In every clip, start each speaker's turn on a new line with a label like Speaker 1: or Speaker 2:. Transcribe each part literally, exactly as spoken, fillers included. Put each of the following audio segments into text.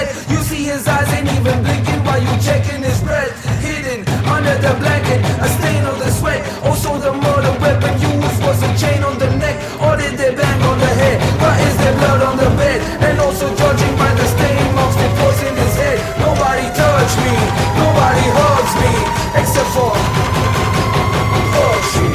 Speaker 1: head. You see his eyes ain't even blinking while you checking his breath. Hidden under the blanket, a stain of the sweat. Also the murder weapon used was a chain on the neck. Or did they bang on the head? Why is there blood on the bed? And also judging by the stain marks they pose in his head. Nobody touched me, nobody hugs me, except for Bakshi.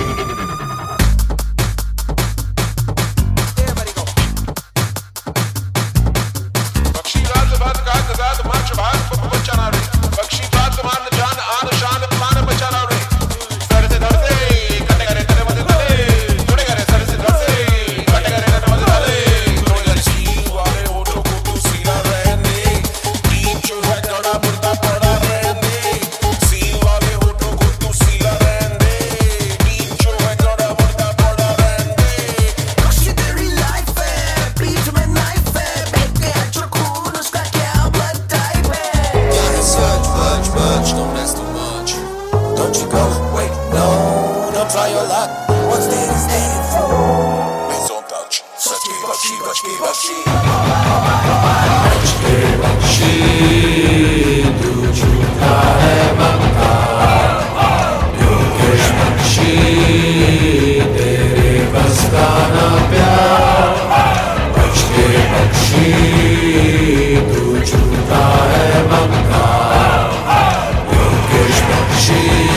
Speaker 1: Don't you go, wait, no, don't try your luck. What's this standing for? Please don't touch. Bakshi, Bakshi, Bakshi, Bakshi. Bakshi, Bakshi, tu jhuta hai banka. Yogesh Bakshi, tere bas ka na pyar. Bakshi, Bakshi, tu jhuta hai banka. Yogesh Bakshi.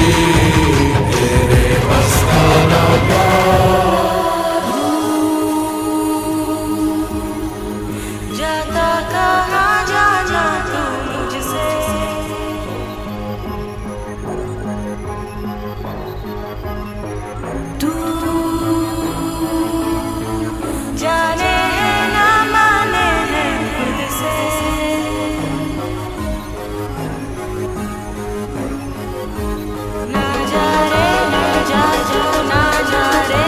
Speaker 2: जाता कहाँ जा जा तू मुझसे, तू जाने है ना माने है खुद से, ना जा रे ना जा जो ना जा रे।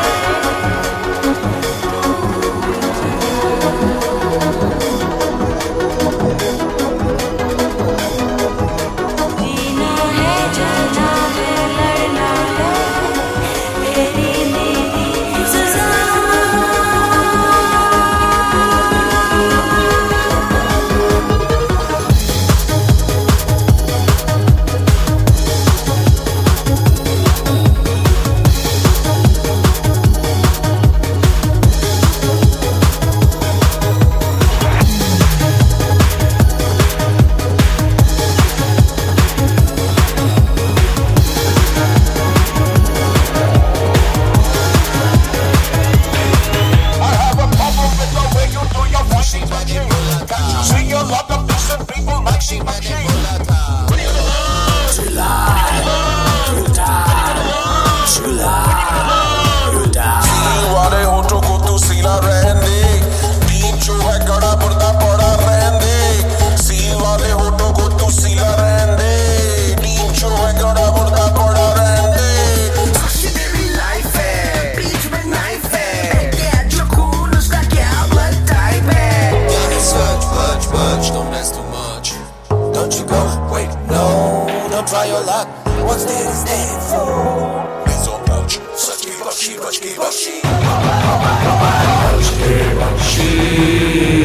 Speaker 3: See a lot of decent people, Bakshi, Bakshi. Chula, Yuta, Chula, Yuta. Seal वाले होठों को तू सीला रहने दे, बीच जो है गड़ा मुर्दा पड़ा रहने दे। सील वाले होठों को तू सीला रहने दे, बीच जो है गड़ा मुर्दा पड़ा रहने दे।
Speaker 1: Bakshi तेरी लाइफ है, बीच में नाइफ है, क्या जो खून उसका क्या ब्लड टाइप है।
Speaker 3: Fudge, fudge, fudge, don't mess too much. Don't you go, wait, no, don't try your luck. What's this standing for? Please don't touch. Bakshi, Bakshi, Bakshi, Bakshi. Bakshi, Bakshi.